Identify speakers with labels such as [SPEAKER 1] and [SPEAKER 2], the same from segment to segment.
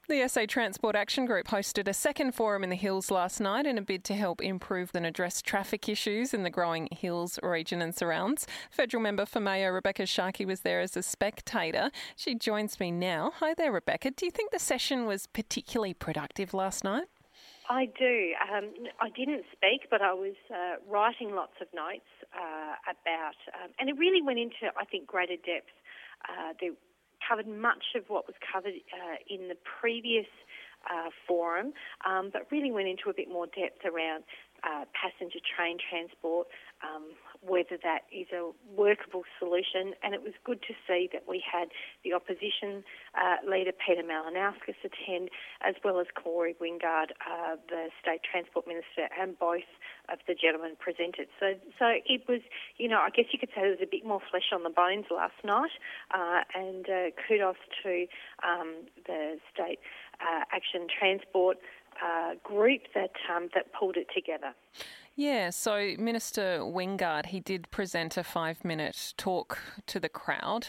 [SPEAKER 1] The SA Transport Action Group hosted a second forum in the Hills last night in a bid to help improve and address traffic issues in the growing Hills region and surrounds. Federal Member for Mayo Rebecca Sharkey was there as a spectator. She joins me now. Hi there, Rebecca. Do you think the session was particularly productive last night?
[SPEAKER 2] I do. I didn't speak, but I was writing lots of notes about, and it really went into, I think, greater depth. They covered much of what was covered in the previous forum, but really went into a bit more depth around passenger train transport, whether that is a workable solution. And it was good to see that we had the opposition leader, Peter Malinauskas, attend, as well as Corey Wingard, the State Transport Minister, and both of the gentlemen presented. So it was, I guess you could say there was a bit more flesh on the bones last night, and kudos to the State Action Transport group that pulled it together.
[SPEAKER 1] Yeah, so Minister Wingard, he did present a 5-minute talk to the crowd.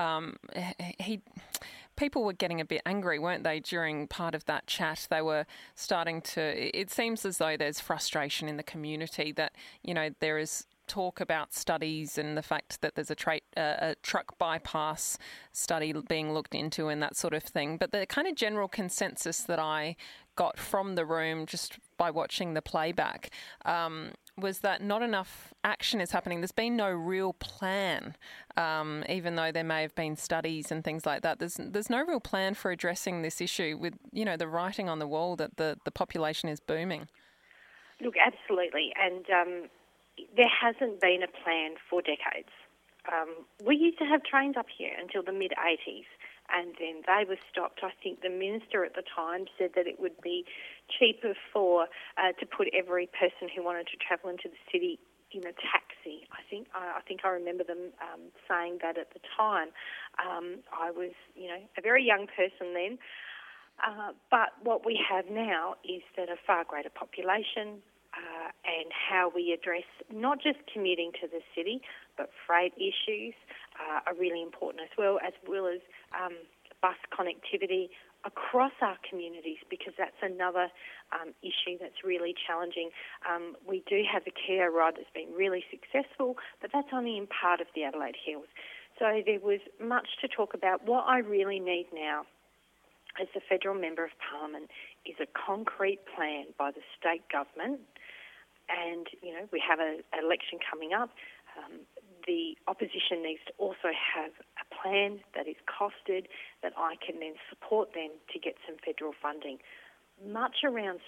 [SPEAKER 1] People were getting a bit angry, weren't they, during part of that chat? They were starting to... It seems as though there's frustration in the community that, there is talk about studies and the fact that there's a truck bypass study being looked into and that sort of thing. But the kind of general consensus that I got from the room just by watching the playback was that not enough action is happening. There's been no real plan, even though there may have been studies and things like that. There's no real plan for addressing this issue with, the writing on the wall that the population is booming.
[SPEAKER 2] Look, absolutely. And there hasn't been a plan for decades. We used to have trains up here until the mid-80s, and then they were stopped. I think the minister at the time said that it would be cheaper to put every person who wanted to travel into the city in a taxi. I think I remember them saying that at the time. I was, a very young person then. But what we have now is that a far greater population, and how we address not just commuting to the city, but freight issues are really important as well as bus connectivity across our communities, because that's another issue that's really challenging. We do have the Kia ride that's been really successful, but that's only in part of the Adelaide Hills. So there was much to talk about. What I really need now as the Federal Member of Parliament is a concrete plan by the state government. And, we have an election coming up. The opposition needs to also have a plan that is costed, that I can then support them to get some federal funding. Much around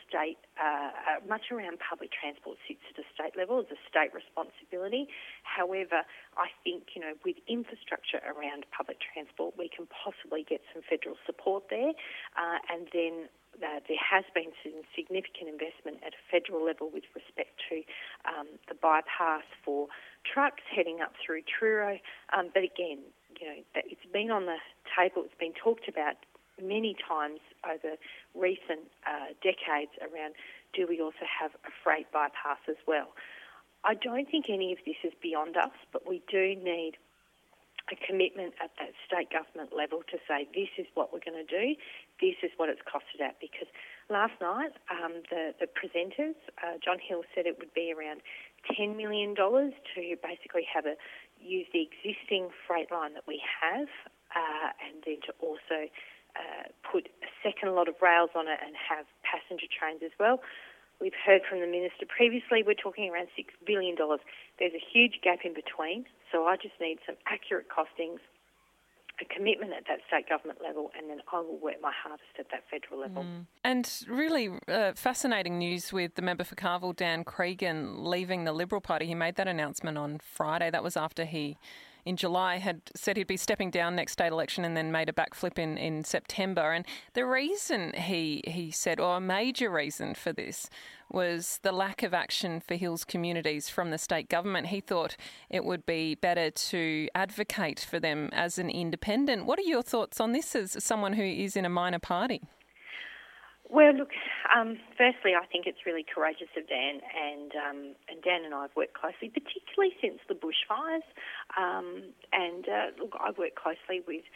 [SPEAKER 2] public transport sits at a state level as a state responsibility. However, I think, with infrastructure around public transport, we can possibly get some federal support there, and then there has been some significant investment at a federal level with respect to the bypass for trucks heading up through Truro. But again, it's been on the table, it's been talked about many times over recent decades around, do we also have a freight bypass as well? I don't think any of this is beyond us, but we do need a commitment at that state government level to say this is what we're going to do, this is what it's costed at. Because last night the presenters, John Hill, said it would be around $10 million to basically use the existing freight line that we have, and then to also put a second lot of rails on it and have passenger trains as well. We've heard from the minister previously, we're talking around $6 billion. There's a huge gap in between, so I just need some accurate costings, a commitment at that state government level, and then I will work my hardest at that federal level.
[SPEAKER 1] And really fascinating news with the member for Carville, Dan Cregan, leaving the Liberal Party. He made that announcement on Friday. That was after he, in July, had said he'd be stepping down next state election and then made a backflip in September. And the reason he said, or a major reason for this, was the lack of action for Hills communities from the state government. He thought it would be better to advocate for them as an independent. What are your thoughts on this as someone who is in a minor party?
[SPEAKER 2] Well, look, firstly, I think it's really courageous of Dan, and Dan and I have worked closely, particularly since the bushfires. Look, I work closely with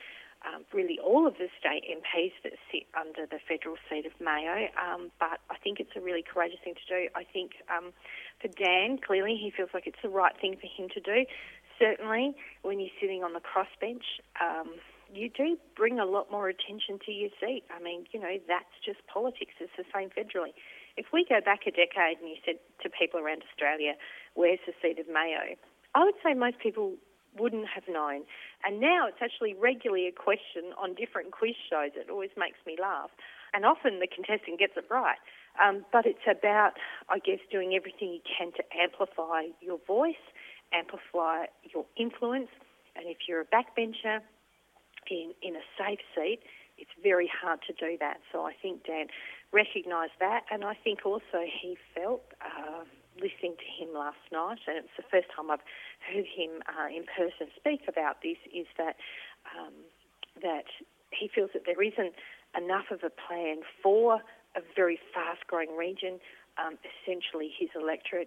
[SPEAKER 2] really all of the state MPs that sit under the federal seat of Mayo, but I think it's a really courageous thing to do. I think for Dan, clearly he feels like it's the right thing for him to do. Certainly when you're sitting on the crossbench, you do bring a lot more attention to your seat. I mean, that's just politics. It's the same federally. If we go back a decade and you said to people around Australia, where's the seat of Mayo, I would say most people wouldn't have known. And now it's actually regularly a question on different quiz shows. It always makes me laugh. And often the contestant gets it right. But it's about, I guess, doing everything you can to amplify your voice, amplify your influence. And if you're a backbencher in a safe seat, it's very hard to do that. So I think Dan recognised that. And I think also he felt, listening to him last night, and it's the first time I've heard him in person speak about this, is that that he feels that there isn't enough of a plan for a very fast-growing region, essentially his electorate,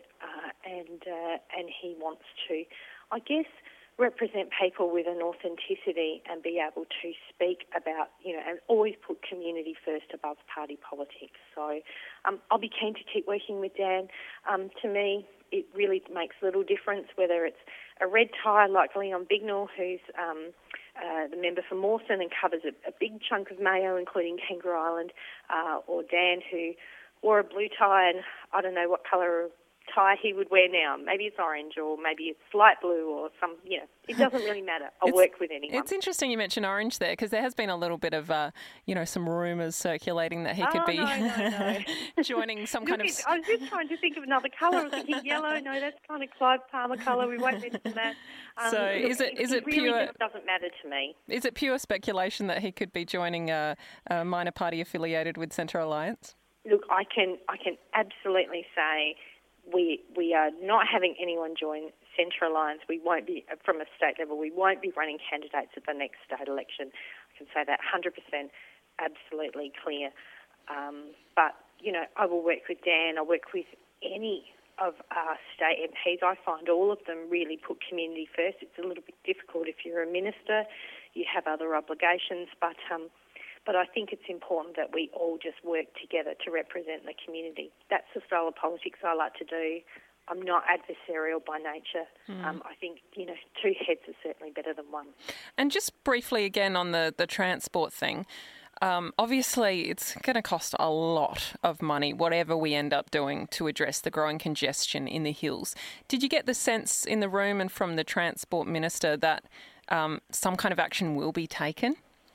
[SPEAKER 2] and he wants to, I guess, represent people with an authenticity and be able to speak about, and always put community first above party politics. So I'll be keen to keep working with Dan. To me, it really makes little difference whether it's a red tie like Leon Bignell, who's the member for Mawson and covers a big chunk of Mayo, including Kangaroo Island, or Dan, who wore a blue tie, and I don't know what colour of tie he would wear now. Maybe it's orange, or maybe it's light blue, or it doesn't really matter. I'll work with anyone.
[SPEAKER 1] It's interesting you mention orange there, because there has been a little bit of, some rumours circulating that he could be joining some kind of...
[SPEAKER 2] I was just trying to think of another colour. I was thinking yellow. No, that's kind of Clive Palmer colour. We won't mention that.
[SPEAKER 1] So is it
[SPEAKER 2] really
[SPEAKER 1] pure...
[SPEAKER 2] It doesn't matter to me.
[SPEAKER 1] Is it pure speculation that he could be joining a minor party affiliated with Centre Alliance?
[SPEAKER 2] Look, I can absolutely say we are not having anyone join Centre Alliance. We won't be, from a state level, we won't be running candidates at the next state election. I can say that 100% absolutely clear. But, I will work with Dan. I'll work with any of our state MPs. I find all of them really put community first. It's a little bit difficult if you're a minister. You have other obligations, but I think it's important that we all just work together to represent the community. That's the style of politics I like to do. I'm not adversarial by nature. I think, two heads are certainly better than one. And
[SPEAKER 1] just briefly again on the transport thing, obviously it's going to cost a lot of money, whatever we end up doing to address the growing congestion in the hills. Did you get the sense in the room and from the Transport Minister that some kind of action will be taken?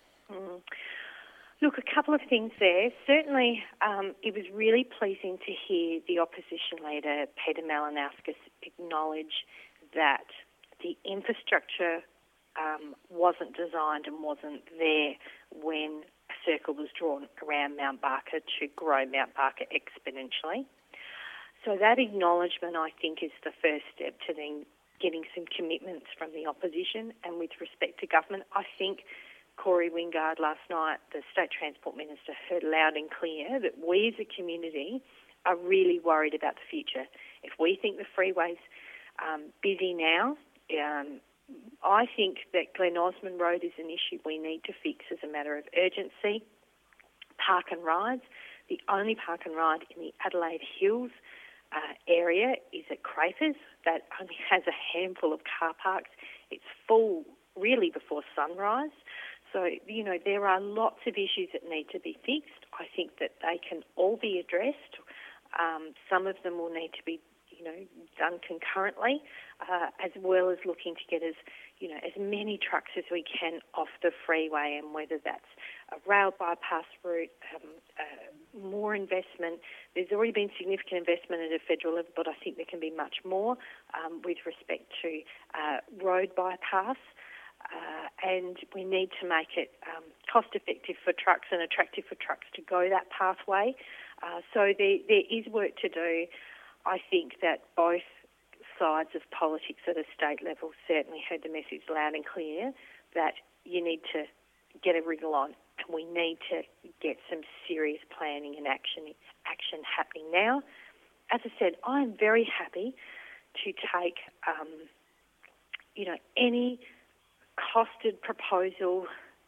[SPEAKER 2] Look, a couple of things there. Certainly, it was really pleasing to hear the opposition leader, Peter Malinauskas, acknowledge that the infrastructure wasn't designed and wasn't there when a circle was drawn around Mount Barker to grow Mount Barker exponentially. So that acknowledgement, I think, is the first step to then getting some commitments from the opposition. And with respect to government, I think Corey Wingard last night, the State Transport Minister, heard loud and clear that we as a community are really worried about the future. If we think the freeway's busy now, I think that Glen Osmond Road is an issue we need to fix as a matter of urgency. Park and rides. The only park and ride in the Adelaide Hills area is at Crafers. That only has a handful of car parks. It's full really before sunrise. So, there are lots of issues that need to be fixed. I think that they can all be addressed. Some of them will need to be, done concurrently, as well as looking to get as many trucks as we can off the freeway, and whether that's a rail bypass route, more investment. There's already been significant investment at a federal level, but I think there can be much more with respect to road bypass. And we need to make it cost-effective for trucks and attractive for trucks to go that pathway. So there is work to do. I think that both sides of politics at a state level certainly heard the message loud and clear that you need to get a wriggle on, and we need to get some serious planning and action happening now. As I said, I'm very happy to take, any costed proposal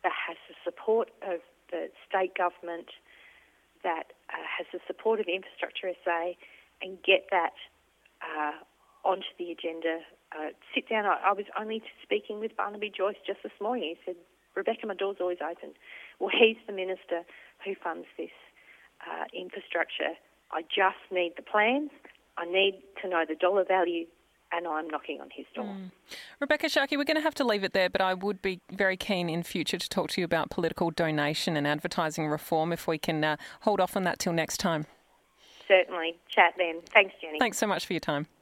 [SPEAKER 2] that has the support of the state government, that has the support of Infrastructure SA, and get that onto the agenda. Sit down. I was only speaking with Barnaby Joyce just this morning. He said, Rebecca, my door's always open. Well, he's the minister who funds this infrastructure. I just need the plans. I need to know the dollar value, and I'm knocking on his door.
[SPEAKER 1] Rebecca Sharkey, we're going to have to leave it there, but I would be very keen in future to talk to you about political donation and advertising reform if we can hold off on that till next time.
[SPEAKER 2] Certainly. Chat then. Thanks, Jenny.
[SPEAKER 1] Thanks so much for your time.